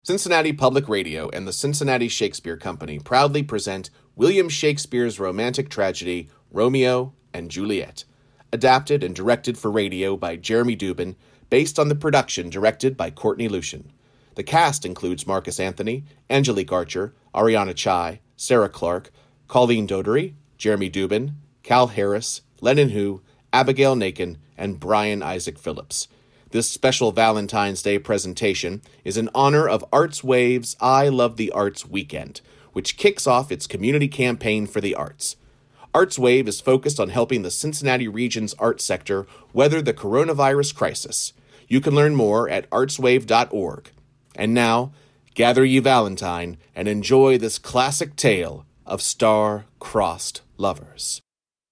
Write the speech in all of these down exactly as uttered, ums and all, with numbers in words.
Cincinnati Public Radio and the Cincinnati Shakespeare Company proudly present William Shakespeare's romantic tragedy, Romeo and Juliet, adapted and directed for radio by Jeremy Dubin, based on the production directed by Courtney Lucien. The cast includes Marcus Anthony, Angelique Archer, Ariana Chai, Sarah Clark, Colleen Dodery, Jeremy Dubin, Cal Harris, Lennon Hu, Abigail Nakin, and Brian Isaac Phillips. This special Valentine's Day presentation is in honor of Arts Wave's I Love the Arts Weekend, which kicks off its community campaign for the arts. Arts Wave is focused on helping the Cincinnati region's arts sector weather the coronavirus crisis. You can learn more at arts wave dot org. And now, gather ye Valentine and enjoy this classic tale of star-crossed lovers.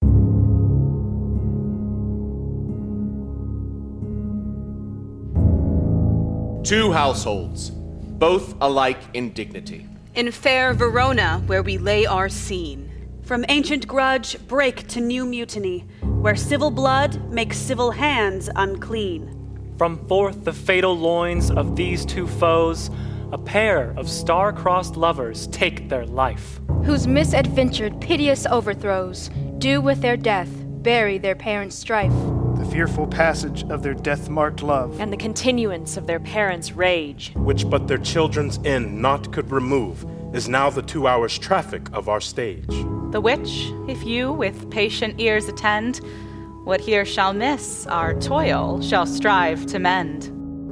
Two households, both alike in dignity. In fair Verona, where we lay our scene. From ancient grudge, break to new mutiny, where civil blood makes civil hands unclean. From forth the fatal loins of these two foes, a pair of star-crossed lovers take their life. Whose misadventured, piteous overthrows do with their death bury their parents' strife. The fearful passage of their death-marked love, and the continuance of their parents' rage, which but their children's end naught could remove, is now the two hours' traffic of our stage. The which, if you with patient ears attend, what here shall miss, our toil shall strive to mend.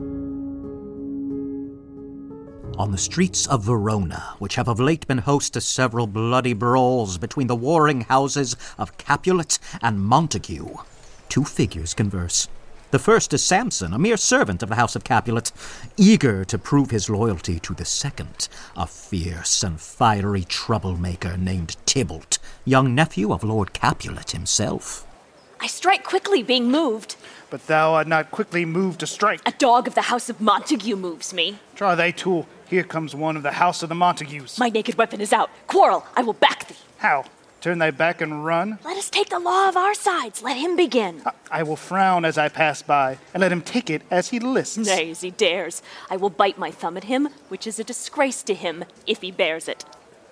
On the streets of Verona, which have of late been host to several bloody brawls between the warring houses of Capulet and Montague, two figures converse. The first is Samson, a mere servant of the house of Capulet, eager to prove his loyalty to the second, a fierce and fiery troublemaker named Tybalt, young nephew of Lord Capulet himself. I strike quickly, being moved. But thou art not quickly moved to strike. A dog of the house of Montague moves me. Draw thy tool. Here comes one of the house of the Montagues. My naked weapon is out. Quarrel, I will back thee. How? Turn thy back and run? Let us take the law of our sides. Let him begin. I, I will frown as I pass by, and let him take it as he lists. Nay, as he dares. I will bite my thumb at him, which is a disgrace to him, if he bears it.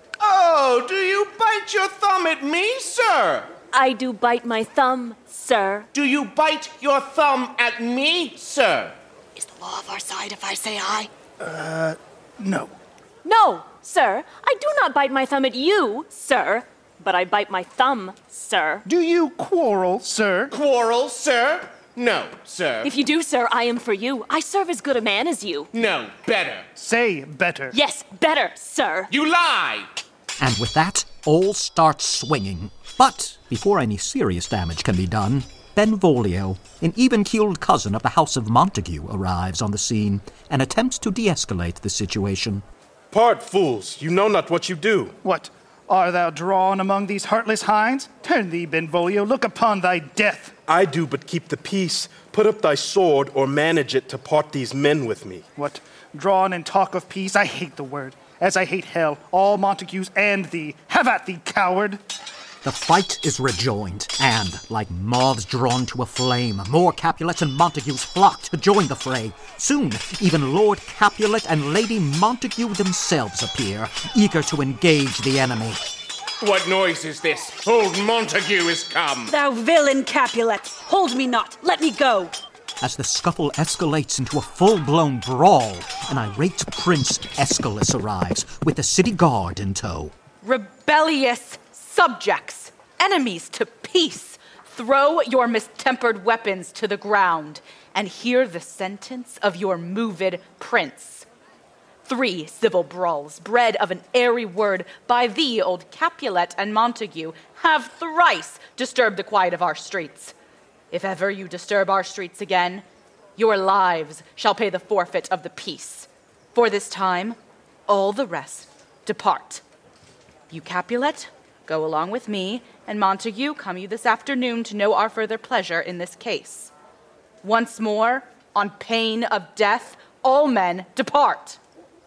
Oh, do you bite your thumb at me, sir? I do bite my thumb, sir. Do you bite your thumb at me, sir? Is the law of our side if I say aye? Uh, no. No, sir. I do not bite my thumb at you, sir. But I bite my thumb, sir. Do you quarrel, sir? Quarrel, sir? No, sir. If you do, sir, I am for you. I serve as good a man as you. No, better. Say better. Yes, better, sir. You lie! And with that, all start swinging. But before any serious damage can be done, Benvolio, an even-keeled cousin of the House of Montague, arrives on the scene and attempts to de-escalate the situation. Part, fools, you know not what you do. What? Art thou drawn among these heartless hinds? Turn thee, Benvolio, look upon thy death. I do but keep the peace. Put up thy sword, or manage it to part these men with me. What? Drawn and talk of peace? I hate the word, as I hate hell, all Montagues and thee. Have at thee, coward! The fight is rejoined, and, like moths drawn to a flame, more Capulets and Montagues flock to join the fray. Soon, even Lord Capulet and Lady Montague themselves appear, eager to engage the enemy. What noise is this? Old Montague is come! Thou villain Capulet! Hold me not! Let me go! As the scuffle escalates into a full-blown brawl, an irate Prince Aeschylus arrives, with the city guard in tow. Rebellious subjects, enemies to peace, throw your mistempered weapons to the ground and hear the sentence of your moved prince. Three civil brawls, bred of an airy word by thee, old Capulet and Montague, have thrice disturbed the quiet of our streets. If ever you disturb our streets again, your lives shall pay the forfeit of the peace. For this time, all the rest depart. You, Capulet, go along with me, and Montague, come you this afternoon to know our further pleasure in this case. Once more, on pain of death, all men depart.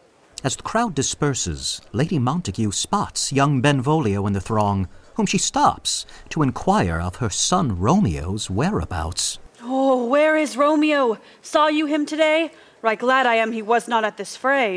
As the crowd disperses, Lady Montague spots young Benvolio in the throng, whom she stops to inquire of her son Romeo's whereabouts. Oh, where is Romeo? Saw you him today? Right glad I am he was not at this fray.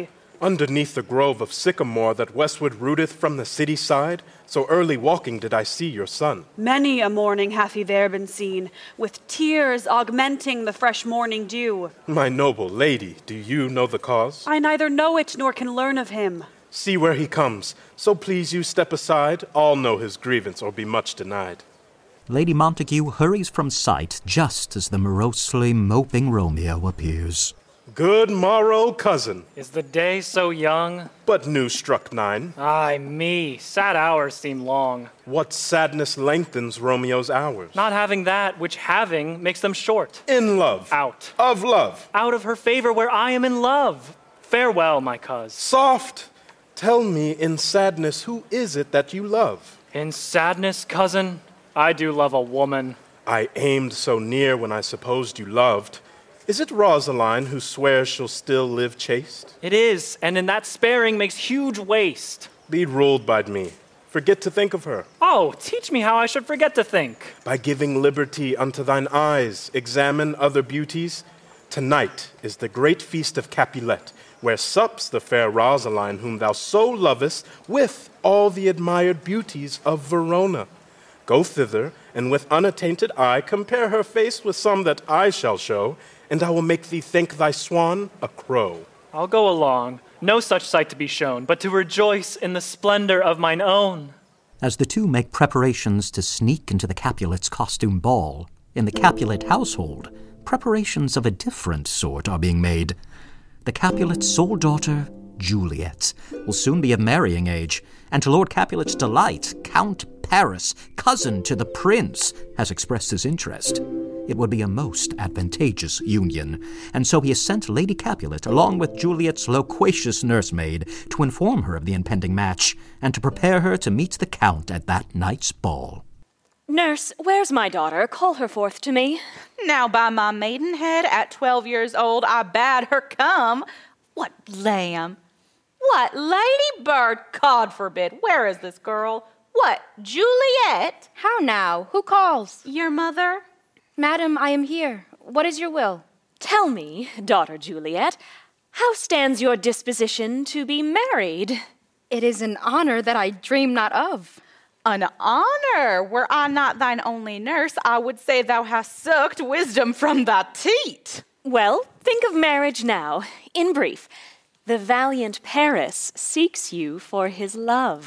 Underneath the grove of sycamore that westward rooteth from the city side, so early walking did I see your son. Many a morning hath he there been seen, with tears augmenting the fresh morning dew. My noble lady, do you know the cause? I neither know it nor can learn of him. See where he comes, so please you step aside, all know his grievance or be much denied. Lady Montague hurries from sight just as the morosely moping Romeo appears. Good morrow, cousin. Is the day so young? But new struck nine. Ay, me. Sad hours seem long. What sadness lengthens Romeo's hours? Not having that which having makes them short. In love. Out. Of love. Out of her favor where I am in love. Farewell, my coz. Soft. Tell me, in sadness, who is it that you love? In sadness, cousin, I do love a woman. I aimed so near when I supposed you loved. Is it Rosaline who swears she'll still live chaste? It is, and in that sparing makes huge waste. Be ruled by me. Forget to think of her. Oh, teach me how I should forget to think. By giving liberty unto thine eyes, examine other beauties. Tonight is the great feast of Capulet, where sups the fair Rosaline whom thou so lovest, with all the admired beauties of Verona. Go thither, and with unattainted eye compare her face with some that I shall show, and I will make thee think thy swan a crow. I'll go along, no such sight to be shown, but to rejoice in the splendor of mine own. As the two make preparations to sneak into the Capulet's costume ball, in the Capulet household, preparations of a different sort are being made. The Capulet's sole daughter, Juliet, will soon be of marrying age, and to Lord Capulet's delight, Count Paris, cousin to the prince, has expressed his interest. It would be a most advantageous union, and so he has sent Lady Capulet along with Juliet's loquacious nursemaid to inform her of the impending match, and to prepare her to meet the Count at that night's ball. Nurse, where's my daughter? Call her forth to me. Now by my maidenhead, at twelve years old, I bade her come. What lamb? What ladybird? God forbid. Where is this girl? What, Juliet? How now? Who calls? Your mother? Madam, I am here. What is your will? Tell me, daughter Juliet, how stands your disposition to be married? It is an honor that I dream not of. An honor? Were I not thine only nurse, I would say thou hast sucked wisdom from thy teat. Well, think of marriage now. In brief, the valiant Paris seeks you for his love.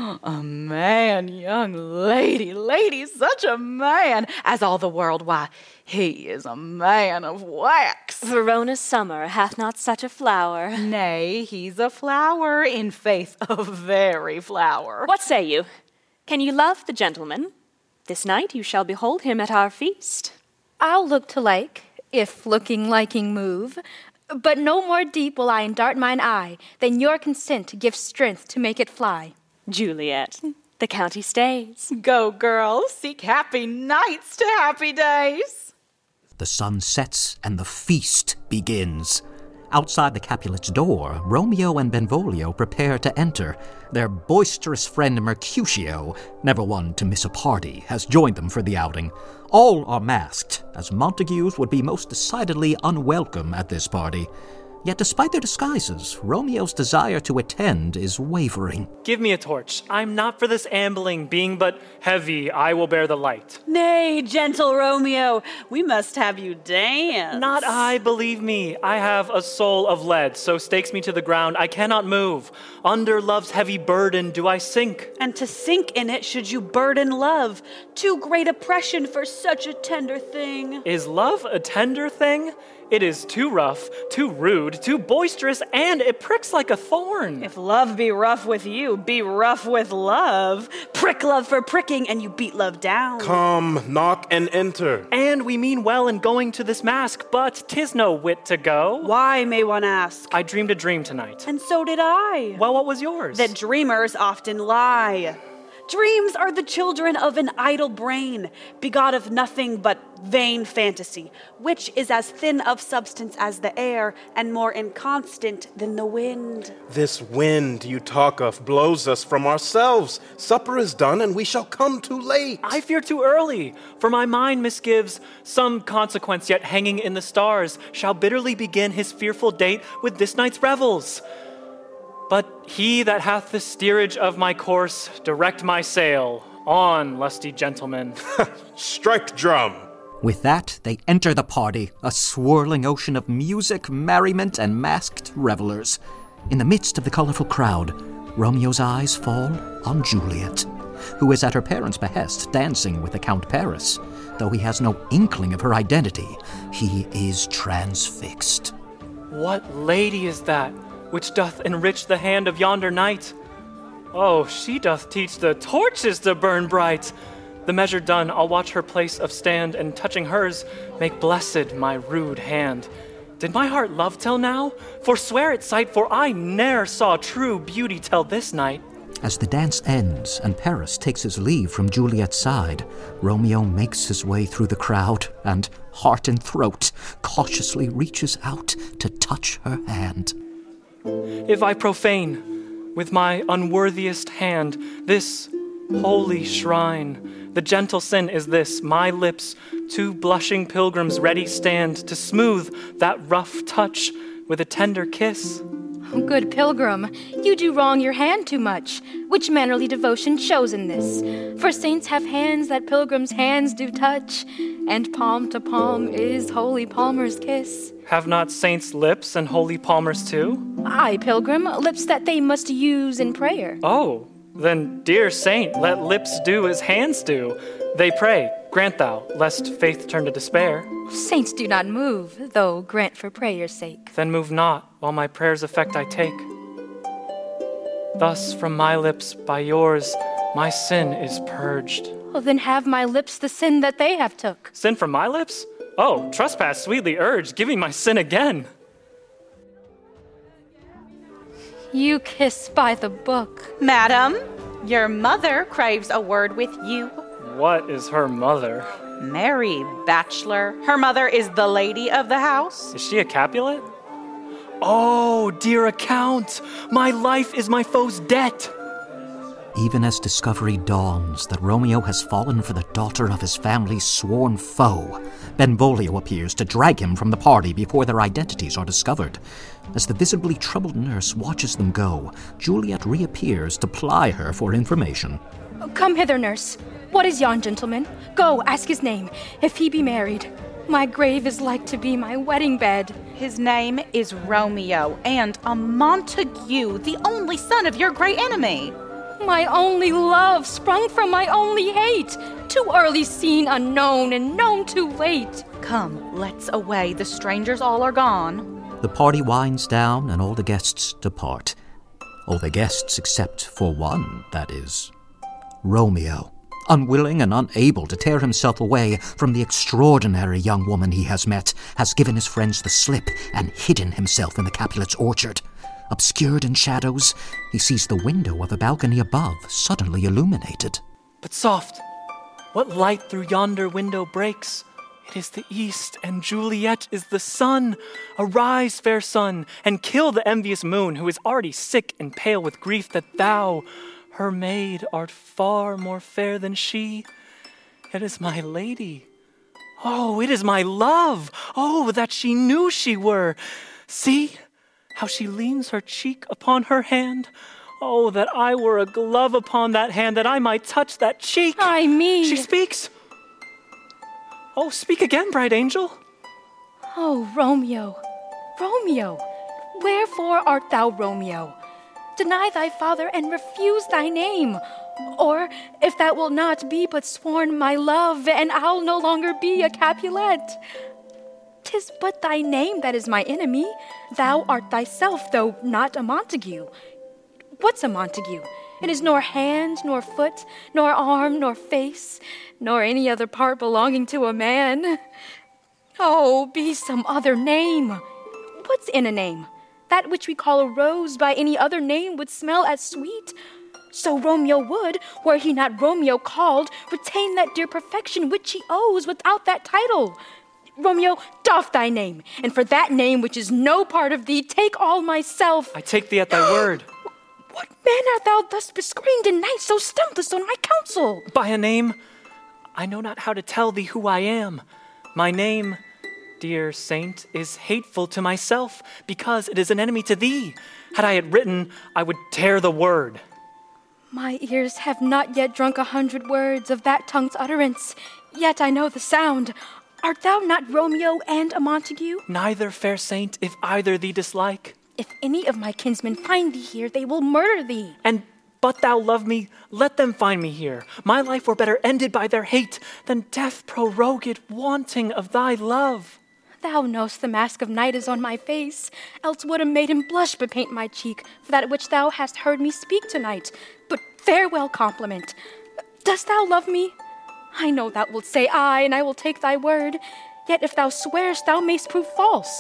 A man, young lady, lady, such a man, as all the world, why, he is a man of wax. Verona's summer hath not such a flower. Nay, he's a flower, in faith, a very flower. What say you? Can you love the gentleman? This night you shall behold him at our feast. I'll look to like, if looking liking move. But no more deep will I endart mine eye than your consent gives strength to make it fly. Juliet, the county stays. Go, girl, seek happy nights to happy days. The sun sets and the feast begins. Outside the Capulet's door, Romeo and Benvolio prepare to enter. Their boisterous friend Mercutio, never one to miss a party, has joined them for the outing. All are masked, as Montagues would be most decidedly unwelcome at this party. Yet despite their disguises, Romeo's desire to attend is wavering. Give me a torch. I'm not for this ambling, being but heavy, I will bear the light. Nay, gentle Romeo, we must have you dance. Not I, believe me. I have a soul of lead, so stakes me to the ground, I cannot move. Under love's heavy burden do I sink. And to sink in it should you burden love. Too great oppression for such a tender thing. Is love a tender thing? It is too rough, too rude, too boisterous, and it pricks like a thorn. If love be rough with you, be rough with love. Prick love for pricking, and you beat love down. Come, knock and enter. And we mean well in going to this mask, but 'tis no wit to go. Why, may one ask? I dreamed a dream tonight. And so did I. Well, what was yours? That dreamers often lie. Dreams are the children of an idle brain, begot of nothing but vain fantasy, which is as thin of substance as the air, and more inconstant than the wind. This wind you talk of blows us from ourselves. Supper is done, and we shall come too late. I fear too early, for my mind misgives some consequence yet hanging in the stars shall bitterly begin his fearful date with this night's revels. But he that hath the steerage of my course, direct my sail. On, lusty gentlemen. Strike drum. With that, they enter the party, a swirling ocean of music, merriment, and masked revelers. In the midst of the colorful crowd, Romeo's eyes fall on Juliet, who is at her parents' behest dancing with the Count Paris. Though he has no inkling of her identity, he is transfixed. What lady is that, which doth enrich the hand of yonder knight? Oh, she doth teach the torches to burn bright. The measure done, I'll watch her place of stand, and touching hers, make blessed my rude hand. Did my heart love till now? Forswear its sight, for I ne'er saw true beauty till this night. As the dance ends and Paris takes his leave from Juliet's side, Romeo makes his way through the crowd and, heart in throat, cautiously reaches out to touch her hand. If I profane with my unworthiest hand this holy shrine, the gentle sin is this: my lips, two blushing pilgrims, ready stand to smooth that rough touch with a tender kiss. Good pilgrim, you do wrong your hand too much. Which mannerly devotion shows in this? For saints have hands that pilgrims' hands do touch, and palm to palm is holy palmer's kiss. Have not saints lips and holy palmers too? Aye, pilgrim, lips that they must use in prayer. Oh, then, dear saint, let lips do as hands do. They pray, grant thou, lest faith turn to despair. Saints do not move, though grant for prayer's sake. Then move not, while my prayer's effect I take. Thus from my lips by yours my sin is purged. Oh, then have my lips the sin that they have took. Sin from my lips? Oh, trespass sweetly urged, give me my sin again. You kiss by the book. Madam, your mother craves a word with you. What is her mother? Mary, bachelor. Her mother is the lady of the house. Is she a Capulet? Oh, dear account, my life is my foe's debt. Even as discovery dawns that Romeo has fallen for the daughter of his family's sworn foe, Benvolio appears to drag him from the party before their identities are discovered. As the visibly troubled nurse watches them go, Juliet reappears to ply her for information. Come hither, nurse. What is yon gentleman? Go, ask his name, if he be married. My grave is like to be my wedding bed. His name is Romeo, and a Montague, the only son of your great enemy. My only love, sprung from my only hate. Too early seen, unknown, and known too late. Come, let's away. The strangers all are gone. The party winds down, and all the guests depart. All the guests except for one, that is, Romeo. Unwilling and unable to tear himself away from the extraordinary young woman he has met, has given his friends the slip and hidden himself in the Capulet's orchard. Obscured in shadows, he sees the window of a balcony above suddenly illuminated. But soft, what light through yonder window breaks? It is the east, and Juliet is the sun. Arise, fair sun, and kill the envious moon, who is already sick and pale with grief that thou, her maid, art far more fair than she. It is my lady. Oh, it is my love. Oh, that she knew she were. See how she leans her cheek upon her hand. Oh, that I were a glove upon that hand, that I might touch that cheek. Ay me. She speaks. Oh, speak again, bright angel. Oh, Romeo, Romeo, wherefore art thou Romeo? Deny thy father and refuse thy name. Or, if that will not be but sworn my love, and I'll no longer be a Capulet. 'Tis but thy name that is my enemy. Thou art thyself, though not a Montague. What's a Montague? It is nor hand, nor foot, nor arm, nor face, nor any other part belonging to a man. Oh, be some other name. What's in a name? That which we call a rose by any other name would smell as sweet. So Romeo would, were he not Romeo called, retain that dear perfection which he owes without that title. Romeo, doff thy name, and for that name which is no part of thee, take all myself. I take thee at thy word. What man art thou thus bescreened in night, so stumblest on my counsel? By a name, I know not how to tell thee who I am. My name dear saint, is hateful to myself, because it is an enemy to thee. Had I it written, I would tear the word. My ears have not yet drunk a hundred words of that tongue's utterance, yet I know the sound. Art thou not Romeo and a Montague? Neither, fair saint, if either thee dislike. If any of my kinsmen find thee here, they will murder thee. And but thou love me, let them find me here. My life were better ended by their hate than death prorogued, wanting of thy love. Thou know'st the mask of night is on my face, else would a maiden blush bepaint my cheek for that which thou hast heard me speak tonight. But farewell compliment. Dost thou love me? I know thou wilt say aye, and I will take thy word. Yet if thou swearest, thou mayst prove false.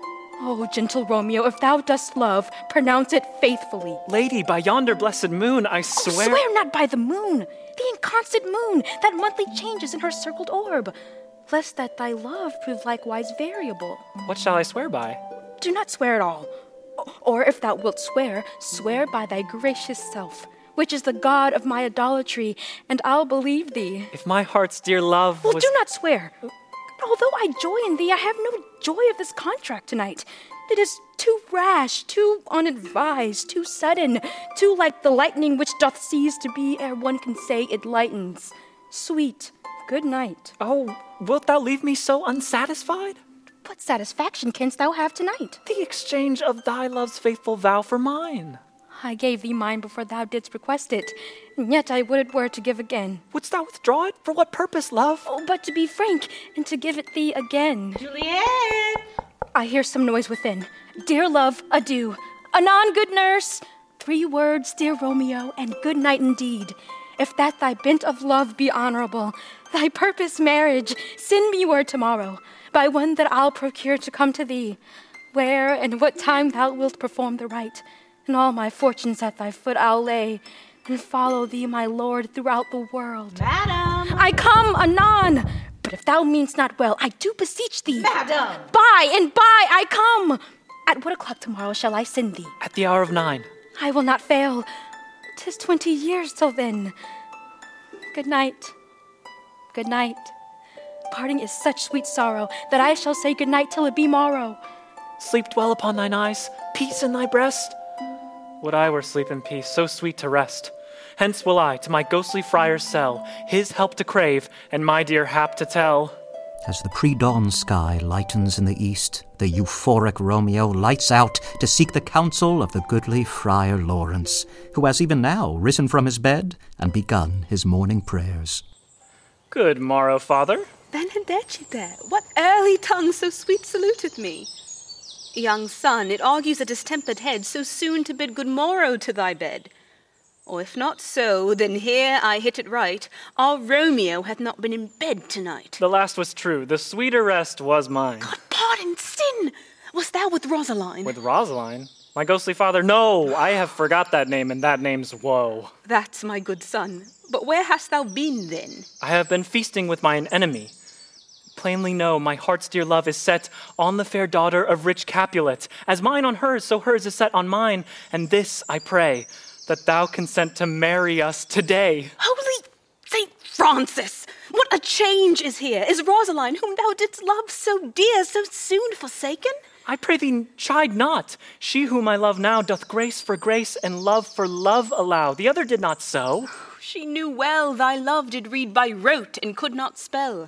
Oh, gentle Romeo, if thou dost love, pronounce it faithfully. Lady, by yonder blessed moon, I swear... Oh, swear not by the moon, the inconstant moon, that monthly changes in her circled orb, lest that thy love prove likewise variable. What shall I swear by? Do not swear at all. Or if thou wilt swear, swear by thy gracious self, which is the god of my idolatry, and I'll believe thee. If my heart's dear love Well, was... do not swear. Although I joy in thee, I have no joy of this contract tonight. It is too rash, too unadvised, too sudden, too like the lightning which doth cease to be ere one can say it lightens. Sweet, good night. Oh, wilt thou leave me so unsatisfied? What satisfaction canst thou have tonight? The exchange of thy love's faithful vow for mine. I gave thee mine before thou didst request it, and yet I would it were to give again. Wouldst thou withdraw it? For what purpose, love? Oh, but to be frank, and to give it thee again. Juliet! I hear some noise within. Dear love, adieu. Anon, good nurse. Three words, dear Romeo, and good night indeed. If that thy bent of love be honorable, thy purpose marriage, send me word tomorrow, by one that I'll procure to come to thee, where and what time thou wilt perform the rite, and all my fortunes at thy foot I'll lay, and follow thee, my lord, throughout the world. Madam! I come anon, but if thou meanst not well, I do beseech thee. Madam! By and by I come. At what o'clock tomorrow shall I send thee? At the hour of nine. I will not fail. 'Tis twenty years till then. Good night. Good night. Parting is such sweet sorrow that I shall say good night till it be morrow. Sleep dwell upon thine eyes, peace in thy breast. Would I were sleep in peace, so sweet to rest. Hence will I to my ghostly friar's cell, his help to crave, and my dear hap to tell. As the pre-dawn sky lightens in the east, the euphoric Romeo lights out to seek the counsel of the goodly Friar Lawrence, who has even now risen from his bed and begun his morning prayers. Good morrow, father. Benedicite, what early tongue so sweet saluteth me? Young son, it argues a distempered head so soon to bid good morrow to thy bed. Or if not so, then here I hit it right. Our Romeo hath not been in bed tonight. The last was true. The sweeter rest was mine. God pardon sin! Wast thou with Rosaline? With Rosaline? My ghostly father? No, I have forgot that name, and that name's woe. That's my good son. But where hast thou been then? I have been feasting with mine enemy. Plainly know my heart's dear love is set on the fair daughter of rich Capulet. As mine on hers, so hers is set on mine. And this I pray, that thou consent to marry us today. Holy Saint Francis! What a change is here! Is Rosaline, whom thou didst love so dear, so soon forsaken? I pray thee, chide not. She whom I love now doth grace for grace and love for love allow. The other did not so. She knew well thy love did read by rote and could not spell.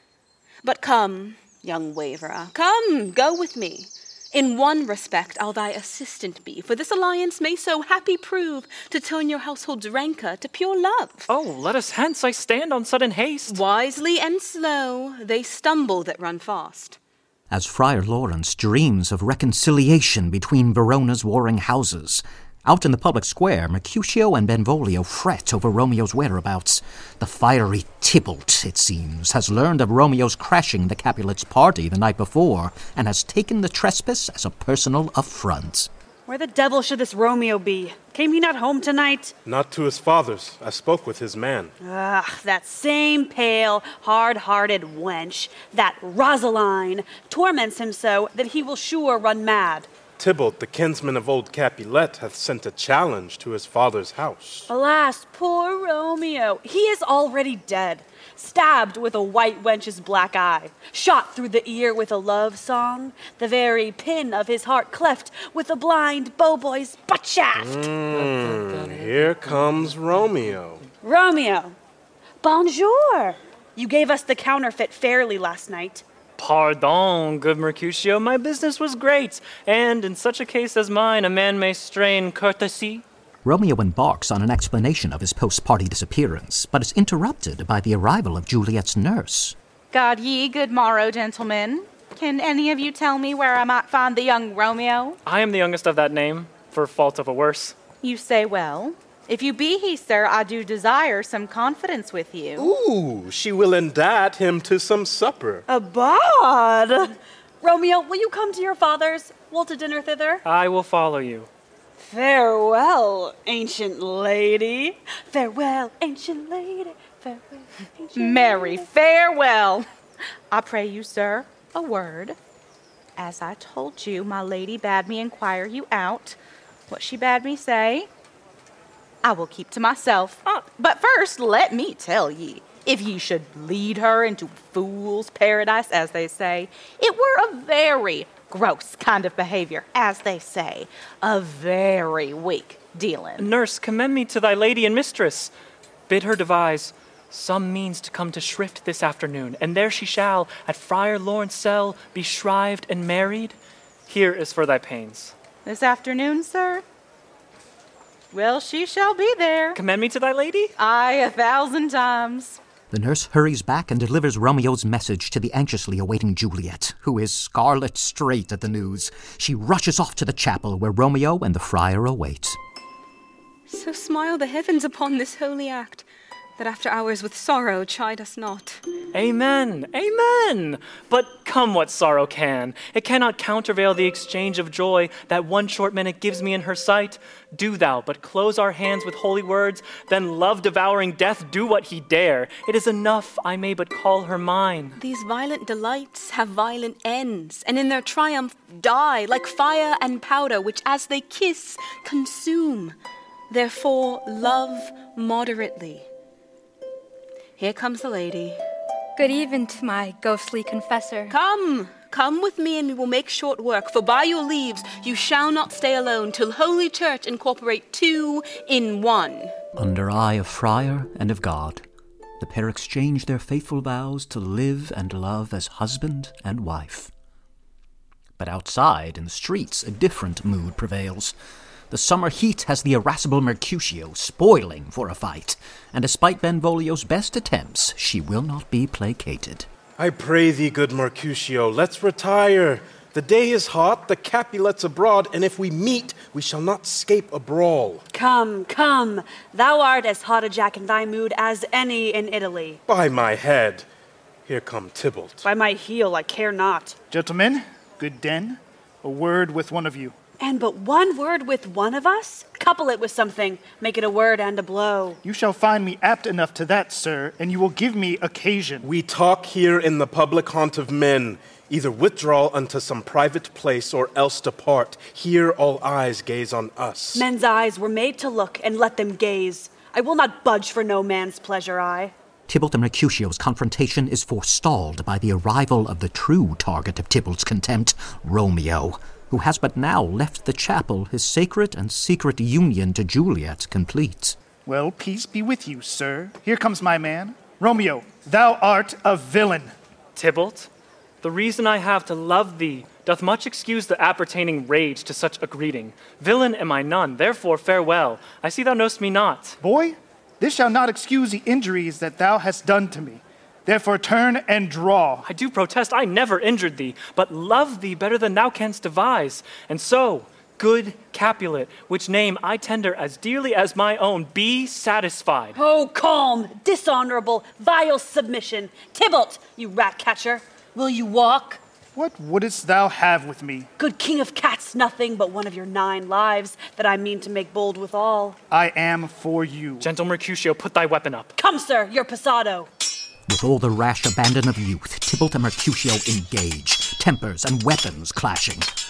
But come, young waverer, come, go with me. In one respect I'll thy assistant be, for this alliance may so happy prove to turn your household's rancor to pure love. Oh, let us hence, I stand on sudden haste. Wisely and slow, they stumble that run fast. As Friar Lawrence dreams of reconciliation between Verona's warring houses, out in the public square, Mercutio and Benvolio fret over Romeo's whereabouts. The fiery Tybalt, it seems, has learned of Romeo's crashing the Capulets' party the night before, and has taken the trespass as a personal affront. Where the devil should this Romeo be? Came he not home tonight? Not to his father's. I spoke with his man. Ah, that same pale, hard-hearted wench, that Rosaline, torments him so that he will sure run mad. Tybalt, the kinsman of old Capulet, hath sent a challenge to his father's house. Alas, poor Romeo. He is already dead, stabbed with a white wench's black eye, shot through the ear with a love song, the very pin of his heart cleft with a blind bowboy's butt shaft. Mm, here comes Romeo. Romeo, bonjour. You gave us the counterfeit fairly last night. Pardon, good Mercutio, my business was great, and in such a case as mine, a man may strain courtesy. Romeo embarks on an explanation of his post-party disappearance, but is interrupted by the arrival of Juliet's nurse. God ye good morrow, gentlemen. Can any of you tell me where I might find the young Romeo? I am the youngest of that name, for fault of a worse. You say well. If you be he, sir, I do desire some confidence with you. Ooh, she will indite him to some supper. A bod! Romeo, will you come to your father's? We'll to dinner thither? I will follow you. Farewell, ancient lady. Farewell, ancient lady. Farewell, ancient Marry, lady. farewell. I pray you, sir, a word. As I told you, my lady bade me inquire you out. What she bade me say, I will keep to myself. Uh, but first, let me tell ye, if ye should lead her into fool's paradise, as they say, it were a very gross kind of behavior, as they say, a very weak dealing. Nurse, commend me to thy lady and mistress. Bid her devise some means to come to Shrift this afternoon, and there she shall, at Friar Lawrence cell, be shrived and married. Here is for thy pains. This afternoon, sir? Well, she shall be there. Commend me to thy lady? Aye, a thousand times. The nurse hurries back and delivers Romeo's message to the anxiously awaiting Juliet, who is scarlet straight at the news. She rushes off to the chapel where Romeo and the friar await. So smile the heavens upon this holy act, that after hours with sorrow chide us not. Amen, amen! But come what sorrow can, it cannot countervail the exchange of joy that one short minute gives me in her sight. Do thou but close our hands with holy words, then love-devouring death do what he dare. It is enough I may but call her mine. These violent delights have violent ends, and in their triumph die, like fire and powder, which as they kiss, consume. Therefore love moderately. Here comes the lady. Good even to my ghostly confessor. Come, come with me and we will make short work, for by your leaves you shall not stay alone till Holy Church incorporate two in one. Under eye of friar and of God, the pair exchange their faithful vows to live and love as husband and wife. But outside, in the streets, a different mood prevails. The summer heat has the irascible Mercutio spoiling for a fight, and despite Benvolio's best attempts, she will not be placated. I pray thee, good Mercutio, let's retire. The day is hot, the Capulets abroad, and if we meet, we shall not scape a brawl. Come, come. Thou art as hot a jack in thy mood as any in Italy. By my head, here come Tybalt. By my heel, I care not. Gentlemen, good den, a word with one of you. And but one word with one of us? Couple it with something. Make it a word and a blow. You shall find me apt enough to that, sir, and you will give me occasion. We talk here in the public haunt of men. Either withdraw unto some private place, or else depart. Here all eyes gaze on us. Men's eyes were made to look, and let them gaze. I will not budge for no man's pleasure, I. Tybalt and Mercutio's confrontation is forestalled by the arrival of the true target of Tybalt's contempt, Romeo, who has but now left the chapel, his sacred and secret union to Juliet complete. Well, peace be with you, sir. Here comes my man. Romeo, thou art a villain. Tybalt, the reason I have to love thee doth much excuse the appertaining rage to such a greeting. Villain am I none, therefore farewell. I see thou know'st me not. Boy, this shall not excuse the injuries that thou hast done to me. Therefore turn and draw. I do protest I never injured thee, but love thee better than thou canst devise. And so, good Capulet, which name I tender as dearly as my own, be satisfied. Oh, calm, dishonorable, vile submission. Tybalt, you rat catcher, will you walk? What wouldst thou have with me? Good king of cats, nothing but one of your nine lives that I mean to make bold withal. I am for you. Gentle Mercutio, put thy weapon up. Come, sir, your passado. With all the rash abandon of youth, Tybalt and Mercutio engage, tempers and weapons clashing.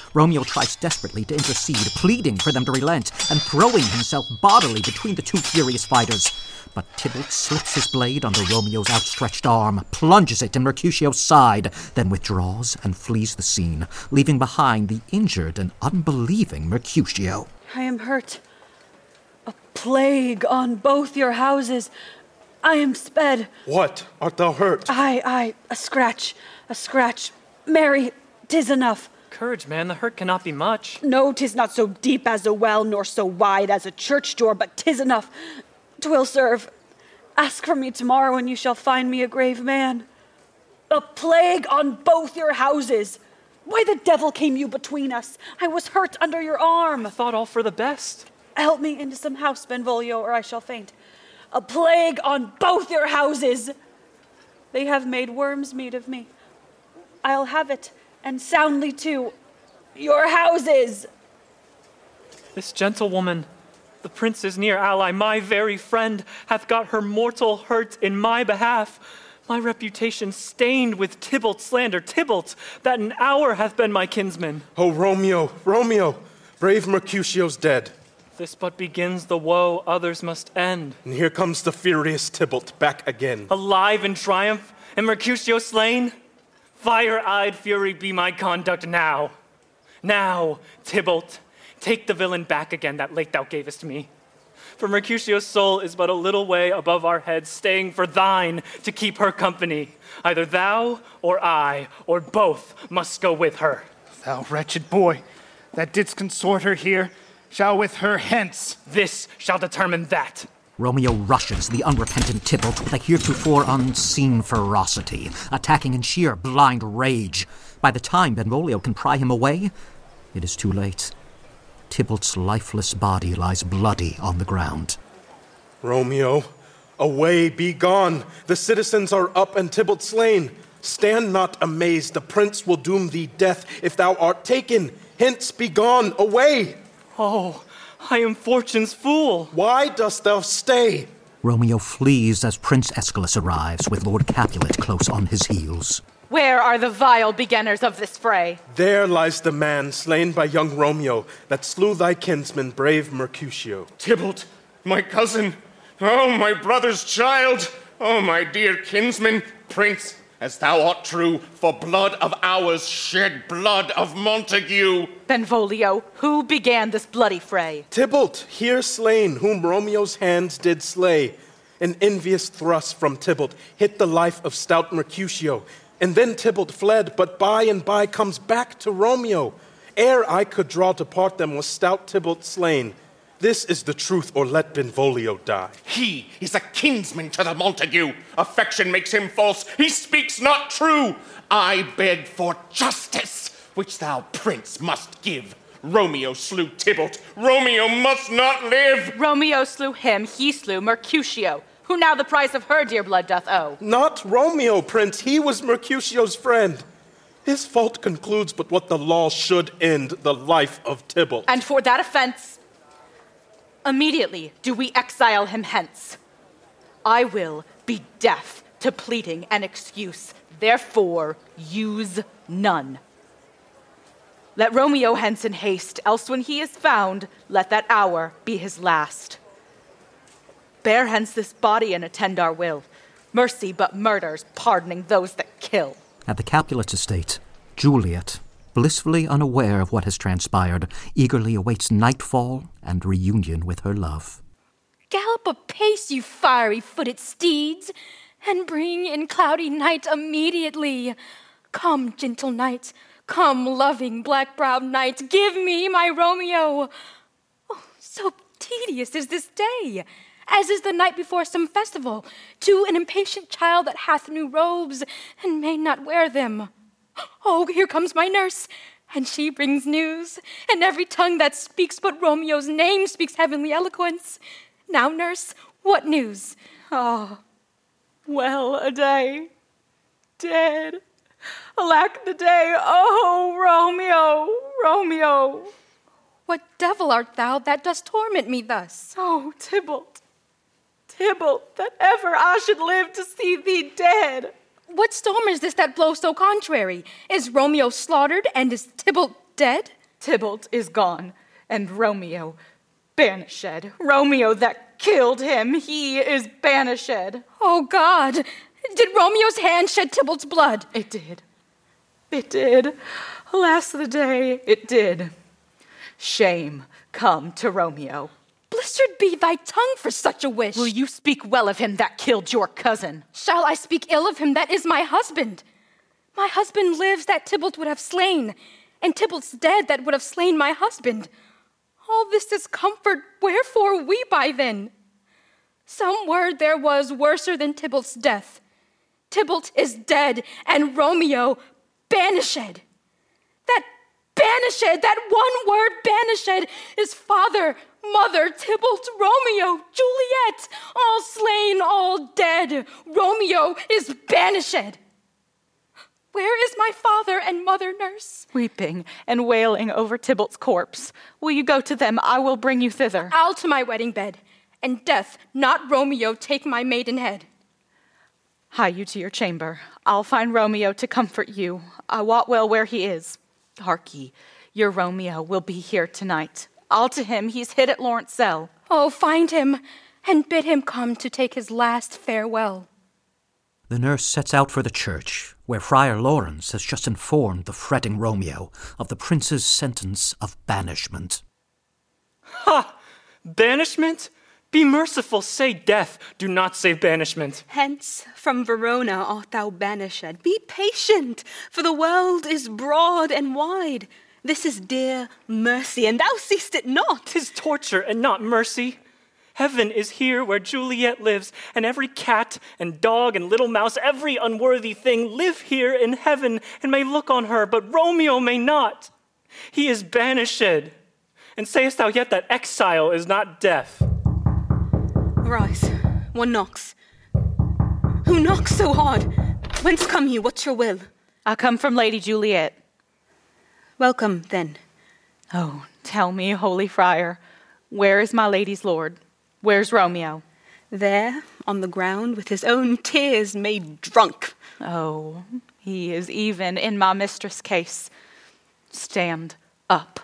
Romeo tries desperately to intercede, pleading for them to relent, and throwing himself bodily between the two furious fighters. But Tybalt slips his blade under Romeo's outstretched arm, plunges it in Mercutio's side, then withdraws and flees the scene, leaving behind the injured and unbelieving Mercutio. I am hurt. A plague on both your houses. I am sped. What? Art thou hurt? I, I, a scratch, a scratch. Mary, 'tis enough. Courage, man, the hurt cannot be much. No, 'tis not so deep as a well, nor so wide as a church door, but 'tis enough. 'Twill serve. Ask for me tomorrow, and you shall find me a grave man. A plague on both your houses. Why the devil came you between us? I was hurt under your arm. I thought all for the best. Help me into some house, Benvolio, or I shall faint. A plague on both your houses. They have made worms meat of me. I'll have it, and soundly too. Your houses. This gentlewoman, the prince's near ally, my very friend, hath got her mortal hurt in my behalf. My reputation stained with Tybalt's slander, Tybalt, that an hour hath been my kinsman. Oh, Romeo, Romeo, brave Mercutio's dead. This but begins the woe others must end. And here comes the furious Tybalt back again. Alive in triumph, and Mercutio slain? Fire-eyed fury be my conduct now. Now, Tybalt, take the villain back again that late thou gavest me. For Mercutio's soul is but a little way above our heads, staying for thine to keep her company. Either thou or I, or both, must go with her. Thou wretched boy, that didst consort her here, shall with her hence. This shall determine that. Romeo rushes the unrepentant Tybalt with a heretofore unseen ferocity, attacking in sheer blind rage. By the time Benvolio can pry him away, it is too late. Tybalt's lifeless body lies bloody on the ground. Romeo, away, be gone. The citizens are up and Tybalt slain. Stand not amazed, the prince will doom thee death if thou art taken. Hence, be gone, away. Oh, I am fortune's fool. Why dost thou stay? Romeo flees as Prince Aeschylus arrives, with Lord Capulet close on his heels. Where are the vile beginners of this fray? There lies the man slain by young Romeo that slew thy kinsman, brave Mercutio. Tybalt, my cousin, oh, my brother's child, oh, my dear kinsman, prince, as thou art true, for blood of ours shed blood of Montague. Benvolio, who began this bloody fray? Tybalt, here slain, whom Romeo's hands did slay. An envious thrust from Tybalt hit the life of stout Mercutio, and then Tybalt fled, but by and by comes back to Romeo. Ere I could draw to part them was stout Tybalt slain. This is the truth, or let Benvolio die. He is a kinsman to the Montague. Affection makes him false. He speaks not true. I beg for justice, which thou, prince, must give. Romeo slew Tybalt. Romeo must not live. Romeo slew him. He slew Mercutio, who now the price of her dear blood doth owe. Not Romeo, prince. He was Mercutio's friend. His fault concludes but what the law should end, the life of Tybalt. And for that offense, immediately do we exile him hence. I will be deaf to pleading and excuse, therefore use none. Let Romeo hence in haste, else when he is found, let that hour be his last. Bear hence this body and attend our will. Mercy but murders, pardoning those that kill. At the Capulet estate, Juliet, blissfully unaware of what has transpired, eagerly awaits nightfall and reunion with her love. Gallop apace, you fiery-footed steeds, and bring in cloudy night immediately. Come, gentle knight, come, loving black-browed knight, give me my Romeo. Oh, so tedious is this day, as is the night before some festival, to an impatient child that hath new robes and may not wear them. Oh, here comes my nurse, and she brings news, and every tongue that speaks but Romeo's name speaks heavenly eloquence. Now, nurse, what news? Ah, oh, well a day, dead. Alack the day, oh, Romeo, Romeo. What devil art thou that dost torment me thus? Oh, Tybalt, Tybalt, that ever I should live to see thee dead. What storm is this that blows so contrary? Is Romeo slaughtered, and is Tybalt dead? Tybalt is gone, and Romeo banished. Romeo that killed him, he is banished. Oh, God! Did Romeo's hand shed Tybalt's blood? It did. It did. Alas the day, it did. Shame come to Romeo. Blistered be thy tongue for such a wish. Will you speak well of him that killed your cousin? Shall I speak ill of him that is my husband? My husband lives that Tybalt would have slain, and Tybalt's dead that would have slain my husband. All this is comfort, wherefore weep I then? Some word there was worser than Tybalt's death. Tybalt is dead, and Romeo banished. That banished, that one word banished, is father, mother, Tybalt, Romeo, Juliet, all slain, all dead. Romeo is banished. Where is my father and mother, nurse? Weeping and wailing over Tybalt's corpse. Will you go to them? I will bring you thither. I'll to my wedding bed, and death, not Romeo, take my maiden head. Hie you to your chamber. I'll find Romeo to comfort you. I wot well where he is. Hark ye, your Romeo will be here tonight. I'll to him, he's hid at Lawrence cell. Oh, find him, and bid him come to take his last farewell. The nurse sets out for the church, where Friar Lawrence has just informed the fretting Romeo of the prince's sentence of banishment. Ha! Banishment? Be merciful, say death, do not say banishment. Hence from Verona art thou banished. Be patient, for the world is broad and wide. This is dear mercy, and thou seest it not. 'Tis torture and not mercy. Heaven is here where Juliet lives, and every cat and dog and little mouse, every unworthy thing, live here in heaven and may look on her, but Romeo may not. He is banished. And sayest thou yet that exile is not death? Arise, one knocks. Who knocks so hard? Whence come you? What's your will? I come from Lady Juliet. Welcome, then. Oh, tell me, holy friar, where is my lady's lord? Where's Romeo? There, on the ground, with his own tears made drunk. Oh, he is even in my mistress' case. Stand up.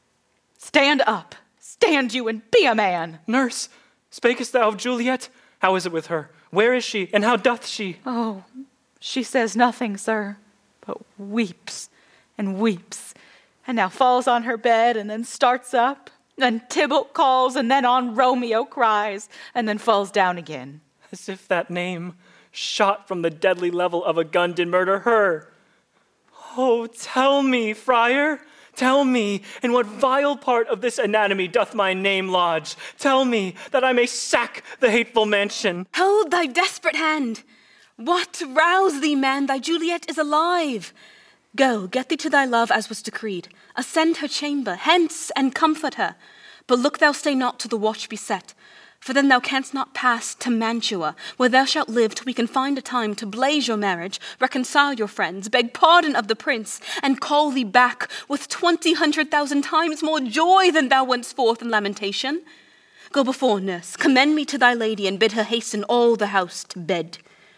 Stand up. Stand you and be a man. Nurse, spakest thou of Juliet? How is it with her? Where is she, and how doth she? Oh, she says nothing, sir, but weeps and weeps, and now falls on her bed, and then starts up. Then Tybalt calls, and then on Romeo cries, and then falls down again. As if that name, shot from the deadly level of a gun, did murder her. Oh, tell me, friar, tell me, in what vile part of this anatomy doth my name lodge? Tell me, that I may sack the hateful mansion. Hold thy desperate hand. What rouse thee, man? Thy Juliet is alive. Go, get thee to thy love as was decreed. Ascend her chamber, hence, and comfort her. But look thou stay not till the watch be set, for then thou canst not pass to Mantua, where thou shalt live till we can find a time to blaze your marriage, reconcile your friends, beg pardon of the prince, and call thee back with twenty hundred thousand times more joy than thou wentst forth in lamentation. Go before, nurse, commend me to thy lady, and bid her hasten all the house to bed.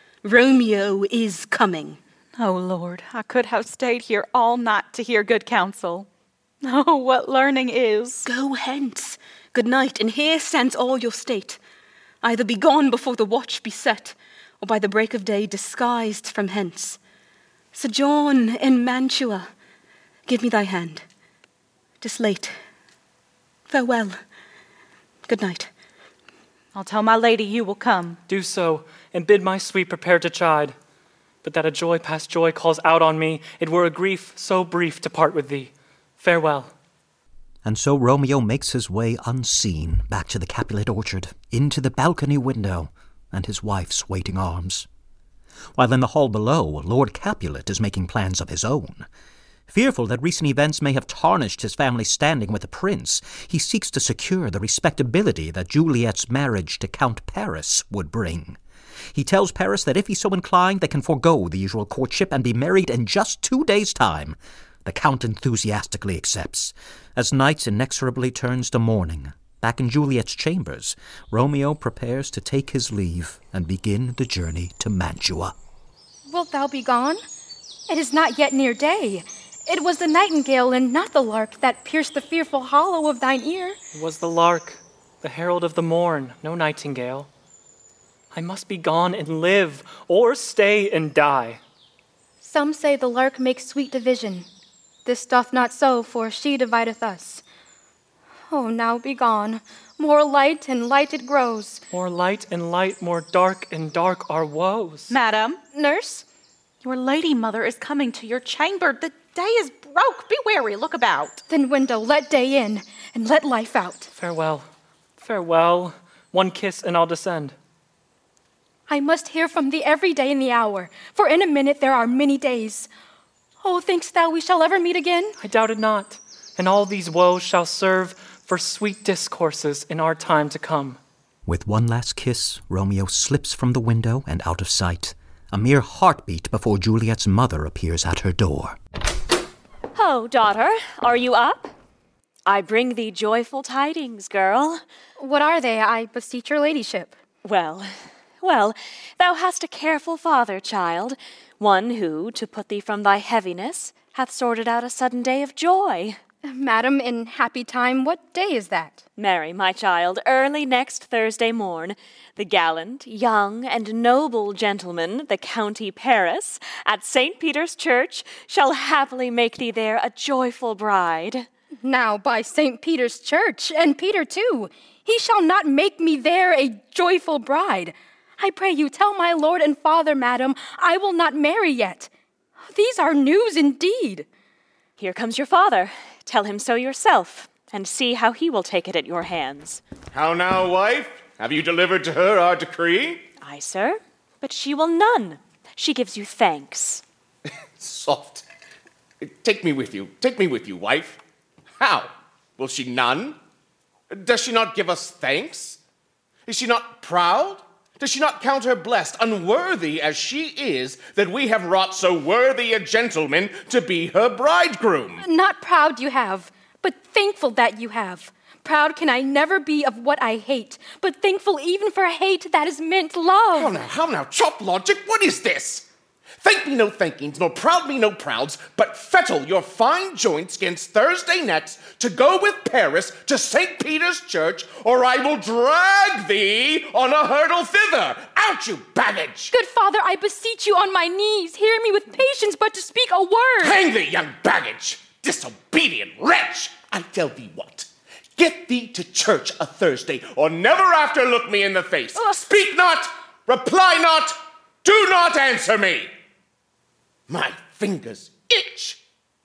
Romeo is coming. Oh, Lord, I could have stayed here all night to hear good counsel. Oh, what learning is. Go hence. Good night, and here stands all your state. Either be gone before the watch be set, or by the break of day disguised from hence. Sojourn in Mantua. Give me thy hand. 'Tis late. Farewell. Good night. I'll tell my lady you will come. Do so, and bid my sweet prepare to chide. But that a joy past joy calls out on me, it were a grief so brief to part with thee. Farewell. And so Romeo makes his way unseen back to the Capulet orchard, into the balcony window, and his wife's waiting arms. While in the hall below, Lord Capulet is making plans of his own. Fearful that recent events may have tarnished his family's standing with the prince, he seeks to secure the respectability that Juliet's marriage to Count Paris would bring. He tells Paris that if he's so inclined, they can forego the usual courtship and be married in just two days' time. The Count enthusiastically accepts. As night inexorably turns to morning, back in Juliet's chambers, Romeo prepares to take his leave and begin the journey to Mantua. Wilt thou be gone? It is not yet near day. It was the nightingale and not the lark that pierced the fearful hollow of thine ear. It was the lark, the herald of the morn, no nightingale. I must be gone and live, or stay and die. Some say the lark makes sweet division. This doth not so, for she divideth us. Oh, now be gone. More light and light it grows. More light and light, more dark and dark our woes. Madam, Nurse? your lady mother is coming to your chamber. The day is broke. Be wary, look about. Then, window, let day in, and let life out. Farewell, farewell. One kiss and I'll descend. I must hear from thee every day in the hour, for in a minute there are many days. Oh, think'st thou we shall ever meet again? I doubt it not, and all these woes shall serve for sweet discourses in our time to come. With one last kiss, Romeo slips from the window and out of sight, a mere heartbeat before Juliet's mother appears at her door. Oh, daughter, are you up? I bring thee joyful tidings, girl. What are they, I beseech your ladyship? Well, well, thou hast a careful father, child, one who, to put thee from thy heaviness, hath sorted out a sudden day of joy. Madam, in happy time, what day is that? Marry, my child, early next Thursday morn, the gallant, young, and noble gentleman, the County Paris, at Saint Peter's Church, shall happily make thee there a joyful bride. Now, by Saint Peter's Church, and Peter too, he shall not make me there a joyful bride. I pray you, tell my lord and father, madam, I will not marry yet. These are news indeed. Here comes your father. Tell him so yourself, and see how he will take it at your hands. How now, wife? Have you delivered to her our decree? Aye, sir, but she will none. She gives you thanks. Soft. Take me with you. Take me with you, wife. How? Will she none? Does she not give us thanks? Is she not proud? Does she not count her blessed, unworthy as she is, that we have wrought so worthy a gentleman to be her bridegroom? Not proud you have, but thankful that you have. Proud can I never be of what I hate, but thankful even for hate that is meant love. How now, how now, chop logic, what is this? Thank me no thankings, nor proud me no prouds, but fettle your fine joints against Thursday next to go with Paris to Saint Peter's Church, or I will drag thee on a hurdle thither. Out, you baggage! Good father, I beseech you on my knees, hear me with patience but to speak a word. Hang thee, young baggage! Disobedient wretch! I tell thee what. Get thee to church a Thursday, or never after look me in the face. Uh. Speak not, reply not, do not answer me. My fingers itch.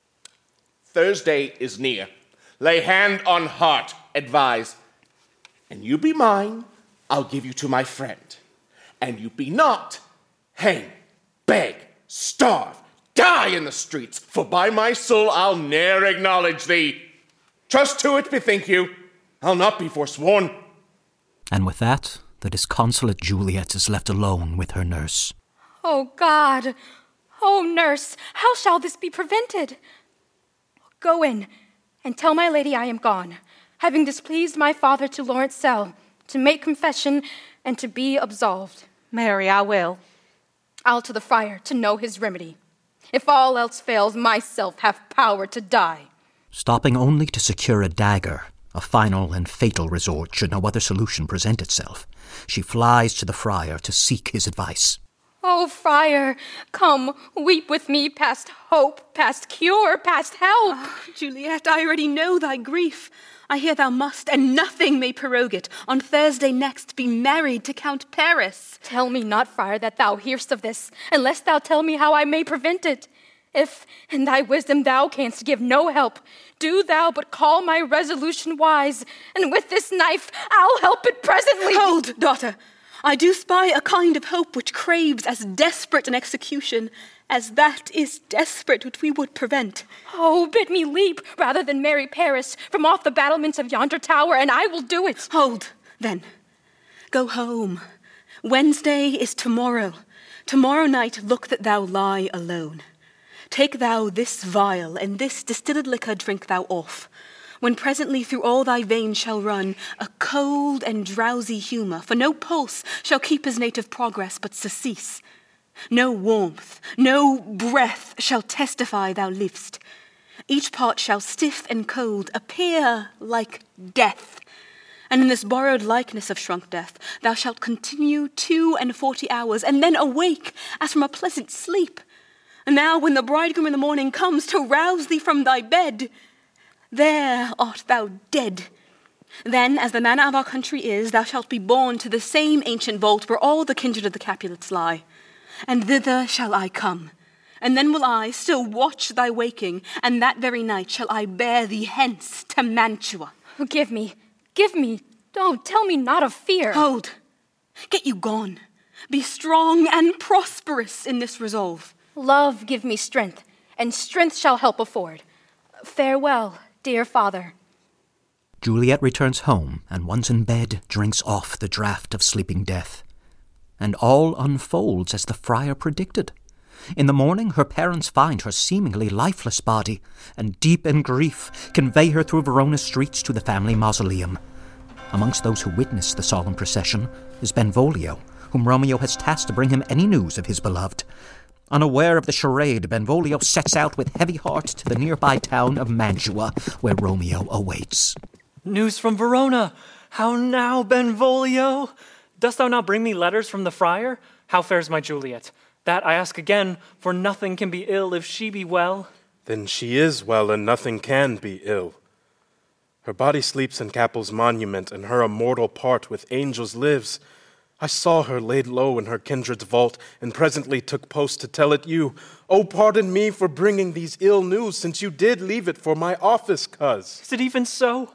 Thursday is near. Lay hand on heart, advise. And you be mine, I'll give you to my friend. And you be not, hang, beg, starve, die in the streets, for by my soul I'll ne'er acknowledge thee. Trust to it, bethink you, I'll not be forsworn. And with that, the disconsolate Juliet is left alone with her nurse. Oh, God! Oh, nurse, how shall this be prevented? Go in, and tell my lady I am gone, having displeased my father to Lawrence Cell, to make confession, and to be absolved. Marry, I will. I'll to the friar to know his remedy. If all else fails, myself have power to die. Stopping only to secure a dagger, a final and fatal resort should no other solution present itself, she flies to the friar to seek his advice. Oh, friar, come, weep with me past hope, past cure, past help. Oh, Juliet, I already know thy grief. I hear thou must, and nothing may prorogue it, on Thursday next be married to Count Paris. Tell me not, friar, that thou hear'st of this, unless thou tell me how I may prevent it. If in thy wisdom thou canst give no help, do thou but call my resolution wise, and with this knife I'll help it presently. Hold, daughter. I do spy a kind of hope which craves as desperate an execution as that is desperate which we would prevent. Oh, bid me leap rather than marry Paris from off the battlements of yonder tower, and I will do it. Hold, then. Go home. Wednesday is tomorrow. Tomorrow night look that thou lie alone. Take thou this vial, and this distilled liquor drink thou off, when presently through all thy veins shall run a cold and drowsy humour, for no pulse shall keep his native progress but surcease. No warmth, no breath shall testify thou liv'st. Each part shall stiff and cold appear like death. And in this borrowed likeness of shrunk death, thou shalt continue two and forty hours, and then awake as from a pleasant sleep. And now when the bridegroom in the morning comes to rouse thee from thy bed, there art thou dead. Then, as the manner of our country is, thou shalt be borne to the same ancient vault where all the kindred of the Capulets lie. And thither shall I come. And then will I still watch thy waking, and that very night shall I bear thee hence to Mantua. Oh, give me, give me, oh, tell me not of fear. Hold, get you gone. Be strong and prosperous in this resolve. Love give me strength, and strength shall help afford. Farewell, dear father. Juliet returns home, and once in bed, drinks off the draught of sleeping death. And all unfolds as the friar predicted. In the morning, her parents find her seemingly lifeless body, and deep in grief, convey her through Verona's streets to the family mausoleum. Amongst those who witness the solemn procession is Benvolio, whom Romeo has tasked to bring him any news of his beloved. Unaware of the charade, Benvolio sets out with heavy heart to the nearby town of Mantua, where Romeo awaits. News from Verona! How now, Benvolio? Dost thou not bring me letters from the friar? How fares my Juliet? That I ask again, for nothing can be ill if she be well. Then she is well, and nothing can be ill. Her body sleeps in Capel's monument, and her immortal part with angels lives. I saw her laid low in her kindred's vault, and presently took post to tell it you. Oh, pardon me for bringing these ill news, since you did leave it for my office, cuz. Is it even so?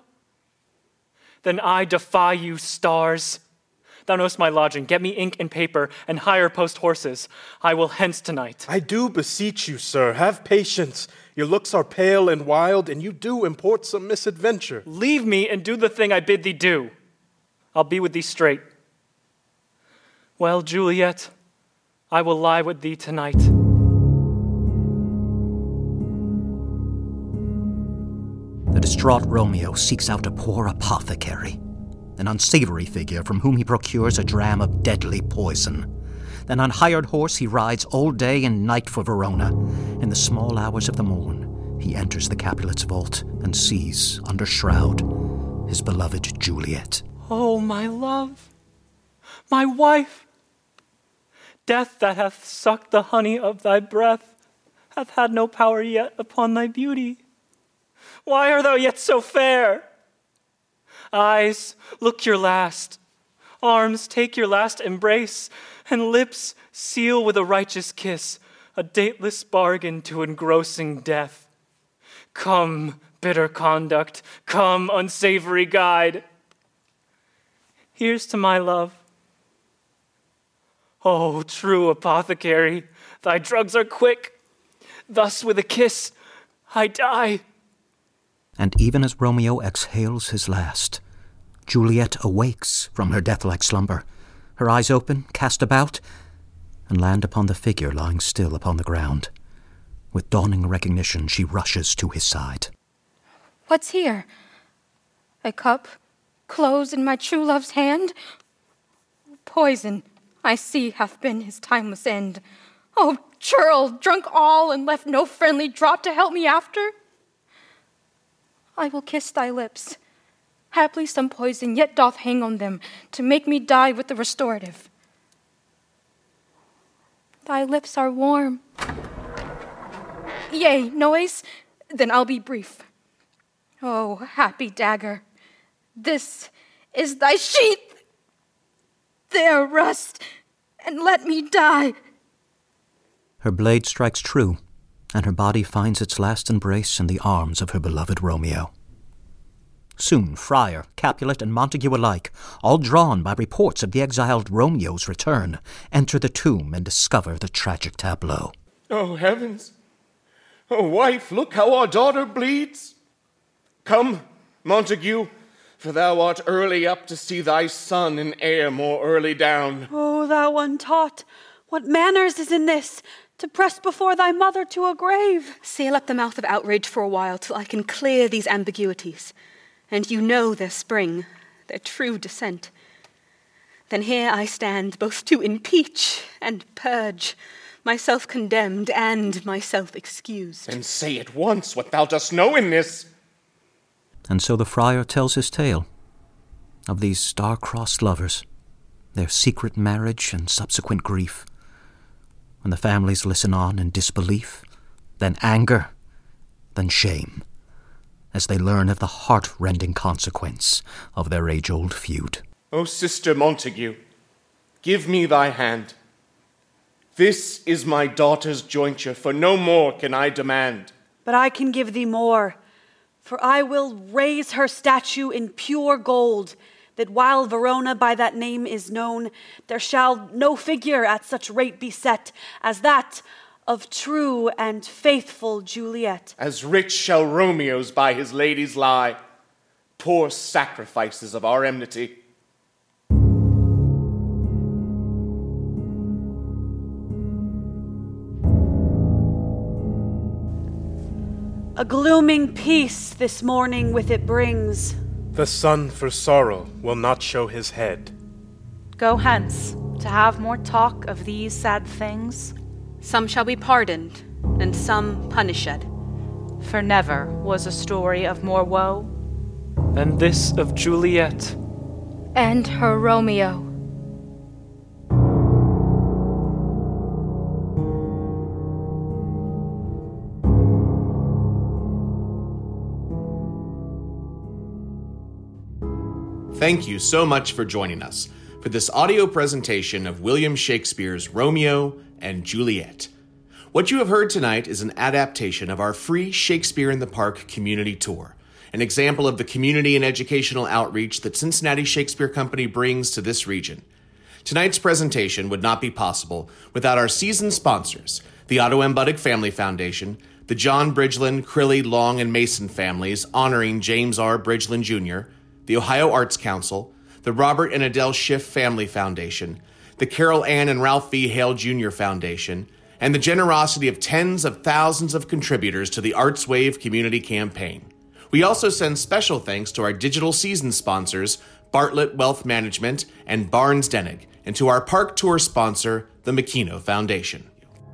Then I defy you, stars. Thou knowest my lodging. Get me ink and paper, and hire post horses. I will hence tonight. I do beseech you, sir, have patience. Your looks are pale and wild, and you do import some misadventure. Leave me and do the thing I bid thee do. I'll be with thee straight. Well, Juliet, I will lie with thee tonight. The distraught Romeo seeks out a poor apothecary, an unsavory figure from whom he procures a dram of deadly poison. Then on hired horse he rides all day and night for Verona. In the small hours of the morn, he enters the Capulet's vault and sees, under shroud, his beloved Juliet. Oh, my love, my wife! Death that hath sucked the honey of thy breath hath had no power yet upon thy beauty. Why art thou yet so fair? Eyes, look your last. Arms, take your last embrace. And lips, seal with a righteous kiss, a dateless bargain to engrossing death. Come, bitter conduct, come, unsavory guide. Here's to my love. Oh, true apothecary, thy drugs are quick. Thus with a kiss, I die. And even as Romeo exhales his last, Juliet awakes from her death-like slumber. Her eyes open, cast about, and land upon the figure lying still upon the ground. With dawning recognition, she rushes to his side. What's here? A cup closed in my true love's hand? Poison, I see, hath been his timeless end. Oh, churl, drunk all and left no friendly drop to help me after? I will kiss thy lips. Haply some poison yet doth hang on them to make me die with the restorative. Thy lips are warm. Yea, noise? Then I'll be brief. Oh, happy dagger, this is thy sheath. There rest, and let me die. Her blade strikes true, and her body finds its last embrace in the arms of her beloved Romeo. Soon Friar, Capulet, and Montague alike, all drawn by reports of the exiled Romeo's return, enter the tomb and discover the tragic tableau. Oh, heavens! Oh, wife, look how our daughter bleeds! Come, Montague, for thou art early up to see thy son and heir more early down. Oh, thou untaught, what manners is in this, to press before thy mother to a grave? Seal up the mouth of outrage for a while till I can clear these ambiguities, and you know their spring, their true descent. Then here I stand, both to impeach and purge, myself condemned and myself excused. Then say at once what thou dost know in this. And so the friar tells his tale of these star-crossed lovers, their secret marriage and subsequent grief. When the families listen on in disbelief, then anger, then shame, as they learn of the heart-rending consequence of their age-old feud. O Sister Montague, give me thy hand. This is my daughter's jointure, for no more can I demand. But I can give thee more, for I will raise her statue in pure gold, that while Verona by that name is known, there shall no figure at such rate be set as that of true and faithful Juliet. As rich shall Romeo's by his ladies lie, poor sacrifices of our enmity. A glooming peace this morning with it brings. The sun for sorrow will not show his head. Go hence, to have more talk of these sad things. Some shall be pardoned, and some punished. For never was a story of more woe than this of Juliet. And her Romeo. Thank you so much for joining us for this audio presentation of William Shakespeare's Romeo and Juliet. What you have heard tonight is an adaptation of our free Shakespeare in the Park community tour, an example of the community and educational outreach that Cincinnati Shakespeare Company brings to this region. Tonight's presentation would not be possible without our season sponsors, the Otto M. Buddick Family Foundation, the John Bridgeland, Crilly, Long, and Mason families honoring James R. Bridgeland Junior, the Ohio Arts Council, the Robert and Adele Schiff Family Foundation, the Carol Ann and Ralph V. Hale Junior Foundation, and the generosity of tens of thousands of contributors to the Arts Wave community campaign. We also send special thanks to our digital season sponsors, Bartlett Wealth Management and Barnes Denig, and to our park tour sponsor, the Makino Foundation.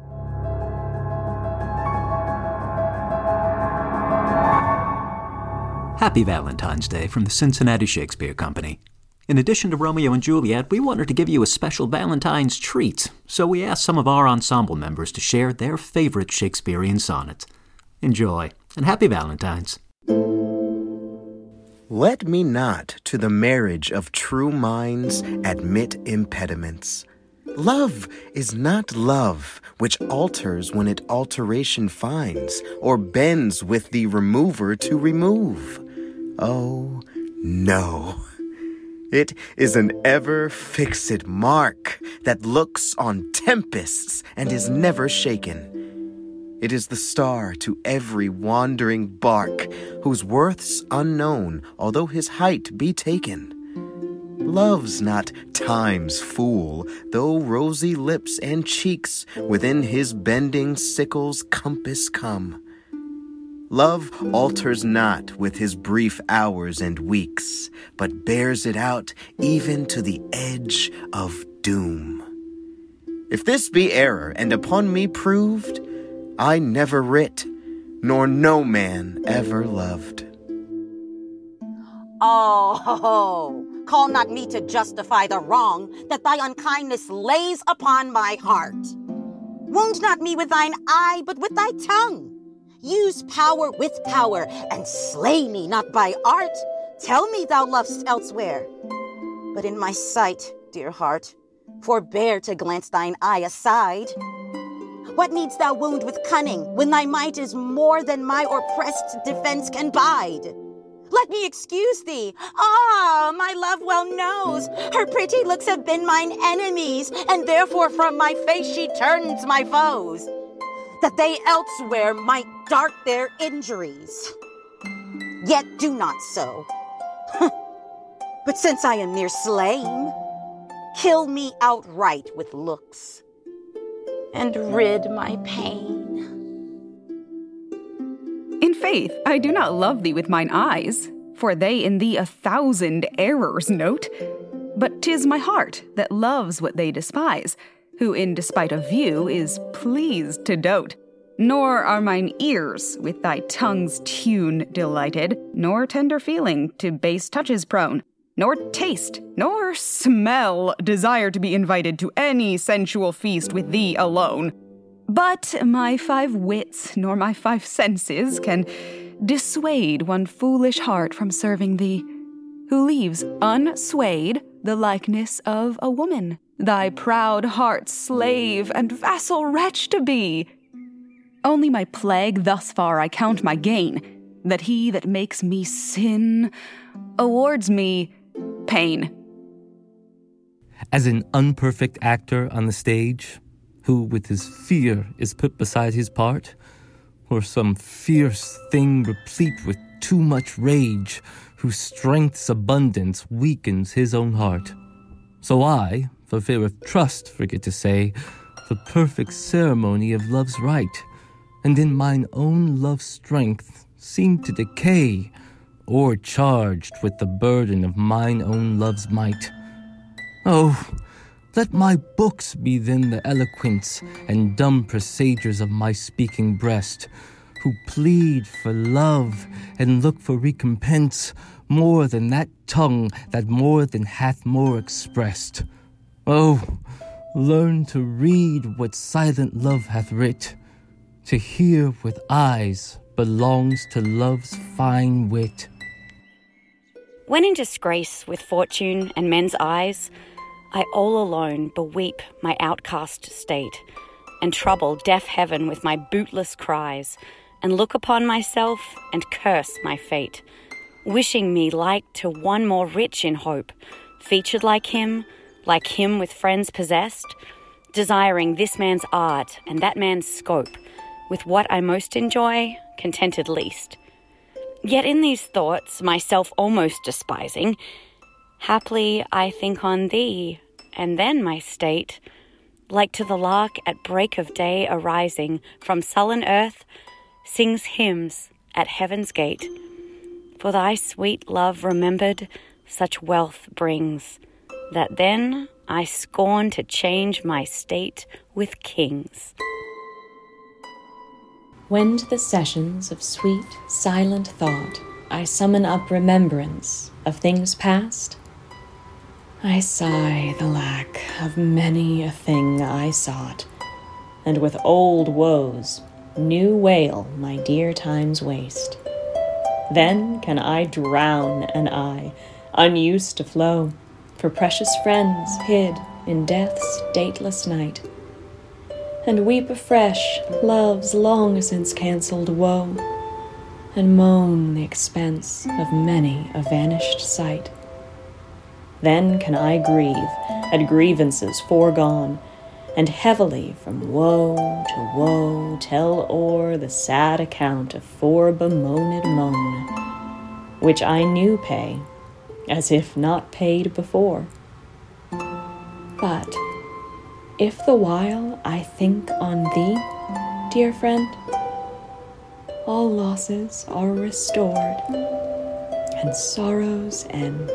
Happy Valentine's Day from the Cincinnati Shakespeare Company. In addition to Romeo and Juliet, we wanted to give you a special Valentine's treat, so we asked some of our ensemble members to share their favorite Shakespearean sonnets. Enjoy, and happy Valentine's. Let me not to the marriage of true minds admit impediments. Love is not love, which alters when it alteration finds, or bends with the remover to remove. Oh, no. It is an ever-fixed mark that looks on tempests and is never shaken. It is the star to every wandering bark, whose worth's unknown, although his height be taken. Love's not time's fool, though rosy lips and cheeks within his bending sickle's compass come. Love alters not with his brief hours and weeks, but bears it out even to the edge of doom. If this be error and upon me proved, I never writ, nor no man ever loved. Oh, call not me to justify the wrong that thy unkindness lays upon my heart. Wound not me with thine eye, but with thy tongue. Use power with power, and slay me not by art. Tell me thou lovest elsewhere. But in my sight, dear heart, forbear to glance thine eye aside. What needs thou wound with cunning, when thy might is more than my oppressed defense can bide? Let me excuse thee. Ah, my love well knows her pretty looks have been mine enemies, and therefore from my face she turns my foes, that they elsewhere might dart their injuries. Yet do not so. But since I am near slain, kill me outright with looks, and rid my pain. In faith, I do not love thee with mine eyes, for they in thee a thousand errors note. But 'tis my heart that loves what they despise, who in despite of view is pleased to dote. Nor are mine ears with thy tongue's tune delighted, nor tender feeling to base touches prone, nor taste, nor smell desire to be invited to any sensual feast with thee alone. But my five wits nor my five senses can dissuade one foolish heart from serving thee, who leaves unswayed the likeness of a woman, thy proud heart's slave and vassal wretch to be. Only my plague thus far I count my gain, that he that makes me sin awards me pain. As an unperfect actor on the stage, who with his fear is put beside his part, or some fierce thing replete with too much rage, whose strength's abundance weakens his own heart. So I, for fear of trust, forget to say the perfect ceremony of love's rite, and in mine own love's strength seem to decay, o'ercharged with the burden of mine own love's might. Oh, let my books be then the eloquence and dumb presagers of my speaking breast, who plead for love and look for recompense more than that tongue that more than hath more expressed. Oh, learn to read what silent love hath writ. To hear with eyes belongs to love's fine wit. When in disgrace with fortune and men's eyes, I all alone beweep my outcast state, and trouble deaf heaven with my bootless cries, and look upon myself and curse my fate, wishing me like to one more rich in hope, featured like him, like him with friends possessed, desiring this man's art and that man's scope, with what I most enjoy, contented least. Yet in these thoughts, myself almost despising, haply I think on thee, and then my state, like to the lark at break of day arising from sullen earth, sings hymns at heaven's gate. For thy sweet love remembered such wealth brings, that then I scorn to change my state with kings. When to the sessions of sweet, silent thought I summon up remembrance of things past, I sigh the lack of many a thing I sought, and with old woes new wail my dear time's waste. Then can I drown an eye unused to flow for precious friends hid in death's dateless night, and weep afresh love's long since cancelled woe, and moan the expense of many a vanished sight. Then can I grieve at grievances foregone, and heavily from woe to woe tell o'er the sad account of fore bemoaned moan, which I knew pay, as if not paid before. But if the while I think on thee, dear friend, all losses are restored, and sorrows end.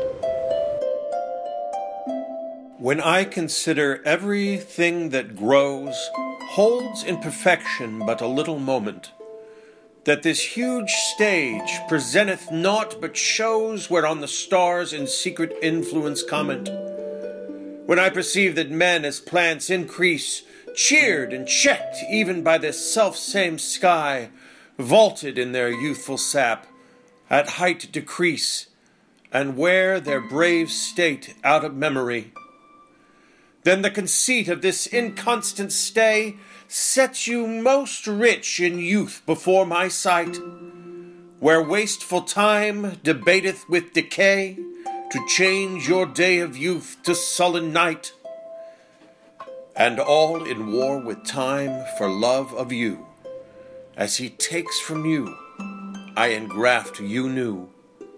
When I consider everything that grows holds in perfection but a little moment, that this huge stage presenteth naught but shows whereon the stars in secret influence comment, when I perceive that men as plants increase, cheered and checked even by this self-same sky, vaulted in their youthful sap, at height decrease, and wear their brave state out of memory, then the conceit of this inconstant stay sets you most rich in youth before my sight, where wasteful time debateth with decay to change your day of youth to sullen night, and all in war with time for love of you. As he takes from you, I engraft you new.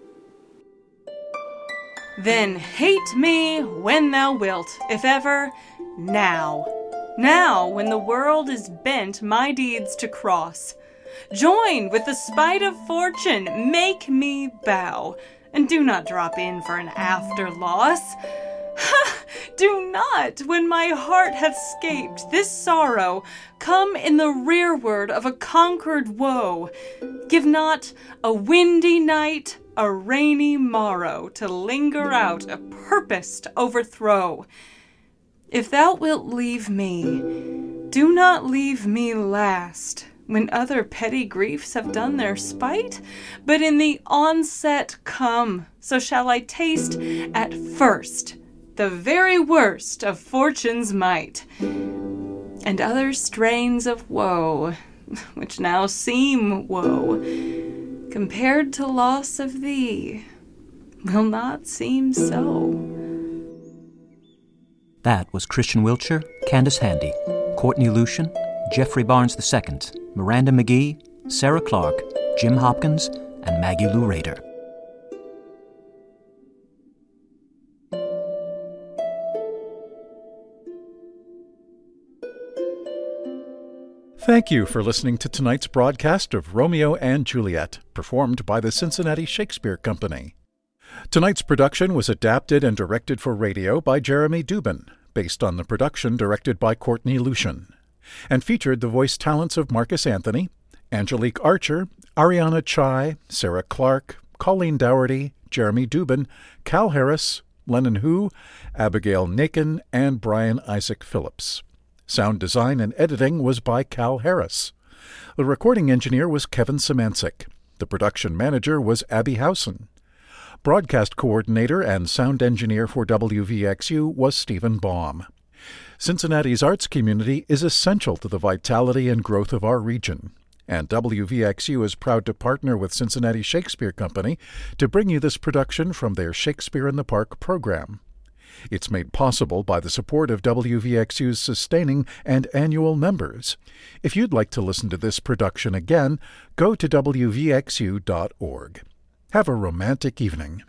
Then hate me when thou wilt, if ever, now. Now, when the world is bent my deeds to cross. Join with the spite of fortune, make me bow, and do not drop in for an after loss. Ha! Do not, when my heart hath scaped this sorrow, come in the rearward of a conquered woe. Give not a windy night, a rainy morrow, to linger out a purposed overthrow. If thou wilt leave me, do not leave me last, when other petty griefs have done their spite, but in the onset come, so shall I taste at first the very worst of fortune's might, and other strains of woe, which now seem woe, compared to loss of thee, will not seem so. That was Christian Wiltshire, Candace Handy, Courtney Lucian, Jeffrey Barnes the Second, Miranda McGee, Sarah Clark, Jim Hopkins, and Maggie Lou Rader. Thank you for listening to tonight's broadcast of Romeo and Juliet, performed by the Cincinnati Shakespeare Company. Tonight's production was adapted and directed for radio by Jeremy Dubin, based on the production directed by Courtney Lucian, and featured the voice talents of Marcus Anthony, Angelique Archer, Ariana Chai, Sarah Clark, Colleen Dougherty, Jeremy Dubin, Cal Harris, Lennon Hu, Abigail Nakin, and Brian Isaac Phillips. Sound design and editing was by Cal Harris. The recording engineer was Kevin Szymanczyk. The production manager was Abby Howson. Broadcast coordinator and sound engineer for W V X U was Stephen Baum. Cincinnati's arts community is essential to the vitality and growth of our region, and W V X U is proud to partner with Cincinnati Shakespeare Company to bring you this production from their Shakespeare in the Park program. It's made possible by the support of W V X U's sustaining and annual members. If you'd like to listen to this production again, go to W V X U dot org. Have a romantic evening.